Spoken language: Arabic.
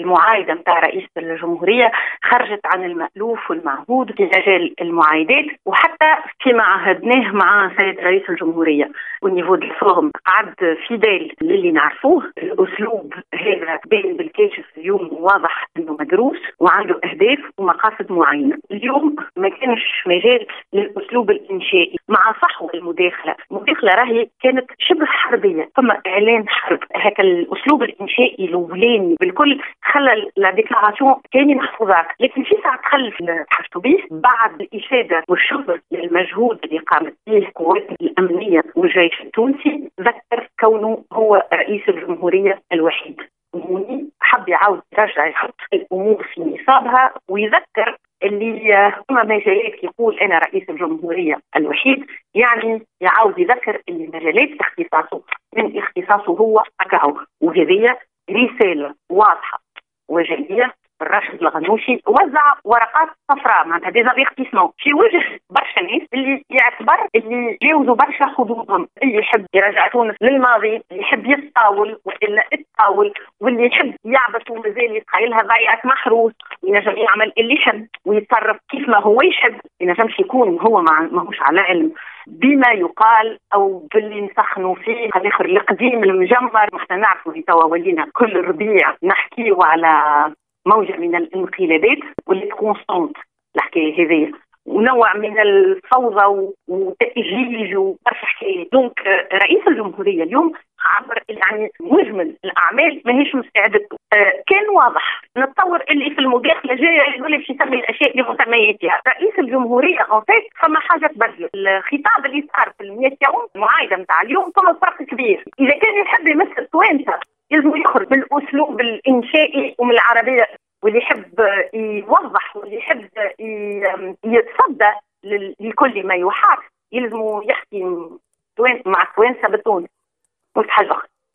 المعايدة نتاع رئيس الجمهورية خرجت عن المألوف والمعهود في مجال المعايدات، وحتى فيما عهدناه مع سيد رئيس الجمهورية والنيفو دو فورم عد فيدال للي نعرفوه. الأسلوب هذا باين بالكاشف اليوم، واضح أنه مدروس وعنده أهداف ومقاصد معينة. اليوم ما كانش مجال للأسلوب الإنشائي مع صحوة المداخلة راهي كانت شبه حربية، ثم إعلان حرب. هكا الأسلوب الإنشائي الأولاني بالكل خلى لا ديكلاراسيون كان محفوظات، لكن في ساعة تخلف حاجته به بعد الإشادة والشكر للمجهود اللي قامت به القوات الأمنية والجيش التونسي، ذكر كونه هو رئيس الجمهورية الوحيد. وهوني حب يعاود يرجع يحط الأمور في نصابها ويذكر اللي هما مجالات يقول أنا رئيس الجمهورية الوحيد، يعني يعاود يذكر اللي مجالات اختصاصه من اختصاصه هو أكاو. وهذه رسالة واضحة وجلية. الراشد الغنوشي وزع ورقات صفراء معناتها ديزافيرتيسمون في وجه برشا ناس اللي يعتبر اللي جاوزوا برشا حدودهم، اللي يحب يرجع تونس للماضي، اللي يحب يتطاول والا التطاول، واللي يحب يعبث ومازال يتخيلها ضيعة محروس، ينجم يعمل اللي يحب ويتصرف كيف ما هو يحب، ينجمش يكون هو ماهوش على علم بما يقال او باللي نسخنوا فيه. الاخر القديم المجمر احنا نعرفوا اللي توا ولينا كل ربيع نحكيوا على موجة من الانقلابات واللي كونستانت الحكايه هذه، ونوع من الفوضى وتأجيج وبرشا حكايات. دونك رئيس الجمهورية اليوم عبر يعني مجمل الأعمال ماهيش مستعدته. كان واضح نتصور اللي في المداخلة جاية يقول باش يسمي الأشياء بمسمياتها. رئيس الجمهورية أنفيت فما حاجة تبدل. الخطاب اللي صار في 100 يوم المعايدة نتاع اليوم فما فرق كبير. إذا كان يحب يمثل توانسة يلزم يخرج بالأسلوب الإنشائي ومن العربية، واللي يحب يوضح واللي يحب يتصدى لكل ما يحاك يلزم يحكي مع توانسة بتونس. مش حاجة